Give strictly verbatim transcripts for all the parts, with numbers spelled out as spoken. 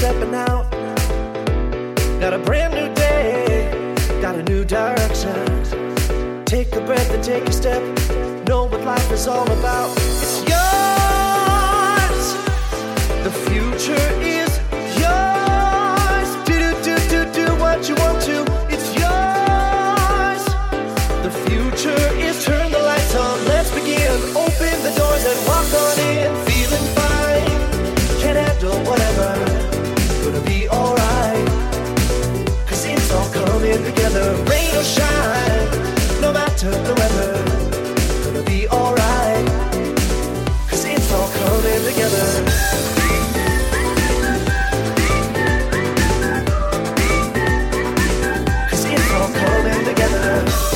stepping out. Got a brand new day, got a new direction. Take a breath and take a step. Know what life is all about. It's yours. The future is yours. Do do do do do what you want to. It's yours. The future is turn the lights on. Let's begin. Open the doors and walk on in. Feeling fine. Can handle whatever. Gonna be alright. Cause it's all coming together. Rain or shine. No matter the weather. Gonna be alright. Cause it's all coming together. Cause it's all coming together.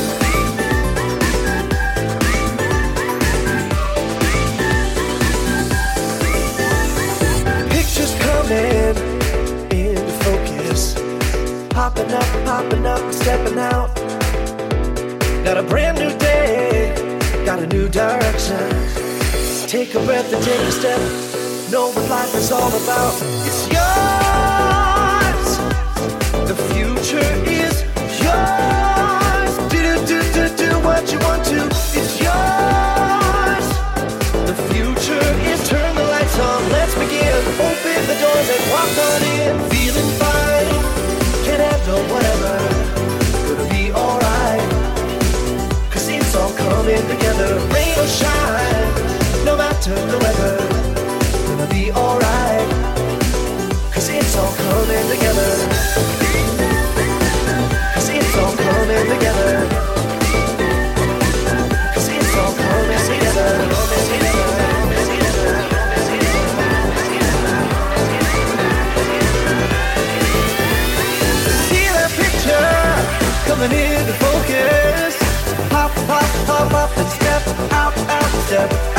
Pictures coming into focus. Popping up, popping up, stepping out. Got a brand new day, got a new direction. Take a breath and take a step. Know what life is all about. It's yours. The future is yours. Do do do do do what you want to. It's yours. The future is turn the lights on. Let's begin. Open the doors and walk on in. Feeling fine. Can handle whatever. Gonna be alright. Cause it's all coming together. Rain or shine. No matter the weather. Gonna be alright. Cause it's all coming together. Cause it's all coming together. Cause it's all coming together. See that picture coming into focus. Pop, pop, pop up and step out, out, step.